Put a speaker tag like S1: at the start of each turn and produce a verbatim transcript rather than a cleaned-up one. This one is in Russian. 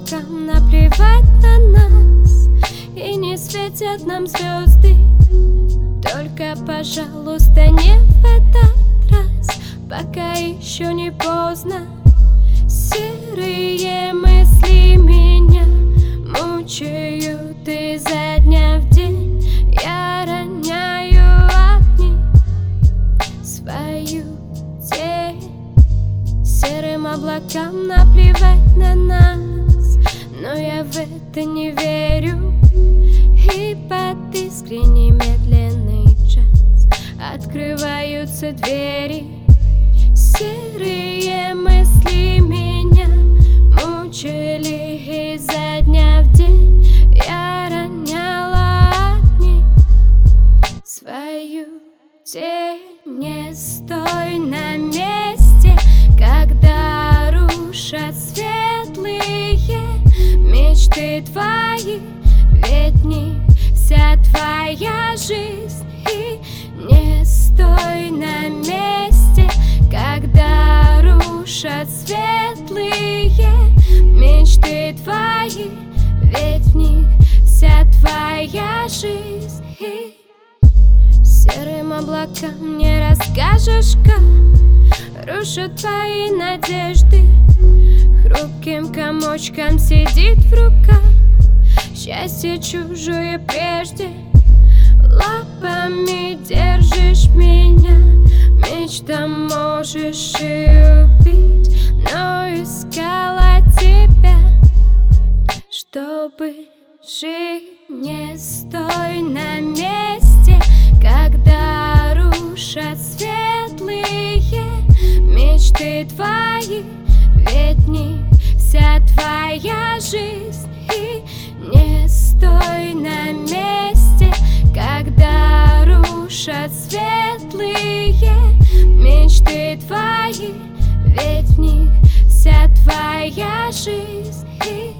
S1: облакам наплевать на нас, и не светят нам звезды. Только, пожалуйста, не в этот раз, пока еще не поздно. Серые мысли меня мучают изо дня в день. Я роняю огни, свою тень. Серым облакам наплевать на нас, но я в это не верю. И под искренний медленный час открываются двери. Серые мысли меня мучили изо дня в день. Я роняла огни, свою тень. Не стой на месте, когда рушат светлые мечты твои, ведь в них вся твоя жизнь. И не стой на месте, когда рушат светлые мечты твои, ведь в них вся твоя жизнь. И серым облакам не расскажешь, как рушат твои надежды. Хрупким комочком сидит в руках счастье чужое прежде. Лапами держишь меня, мечтам можешь и убить, но искала тебя, чтобы жить. Не стой на месте, когда рушат светлые мечты твои, ведь в них вся твоя жизнь. И не стой на месте, когда рушат светлые мечты твои, ведь в них вся твоя жизнь. И